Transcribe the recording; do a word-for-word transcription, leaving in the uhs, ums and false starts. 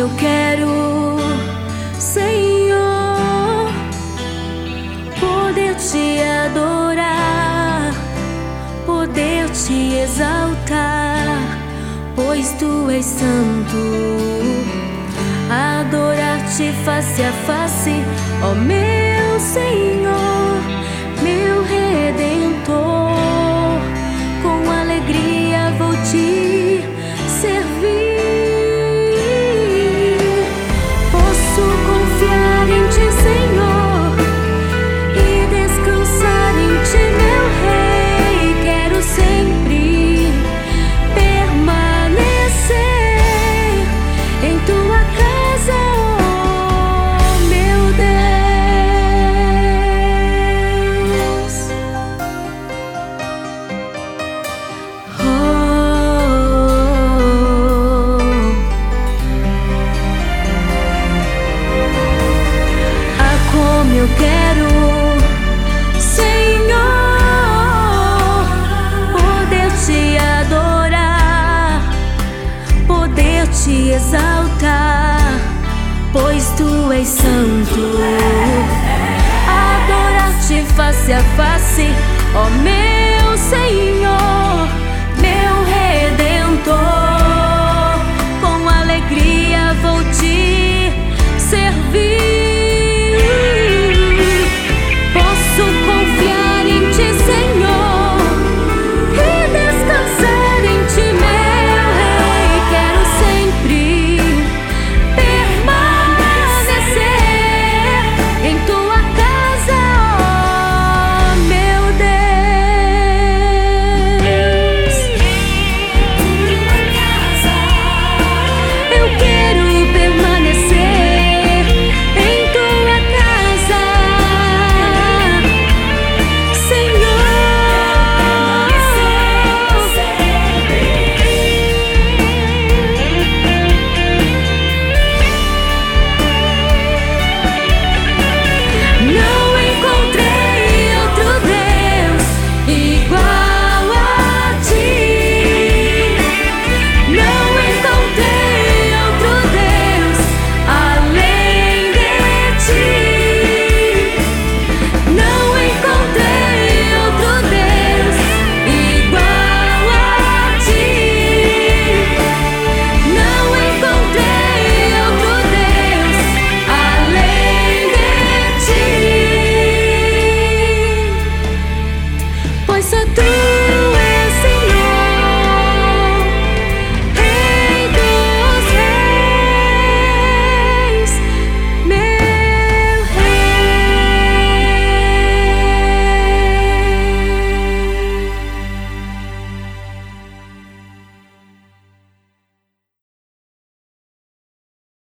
eu quero, Senhor, poder te adorar, poder te exaltar, pois tu és santo. Adorar-te face a face, ó meu Senhor, meu Redentor. Com alegria vou te servir. Posso confiar em ti, Senhor, e descansar em ti, meu Rei. Quero sempre permanecer em tua casa, oh meu Deus. Oh, ah, como eu quero, Senhor, poder te adorar, poder te exaltar, pois tu és santo. Adorar-te face a face, ó meu Senhor, meu Redentor. Com alegria vou te servir. Posso confiar em ti, Senhor, e descansar em ti, meu Rei. Quero sempre permanecer em tua casa, ó meu Deus. Eu quero permanecer em tua casa, Senhor. Não encontrei outro Deus igual a ti. Não encontrei outro Deus além de ti. Não encontrei outro Deus igual a ti. Não encontrei outro Deus além de ti. Pois só tu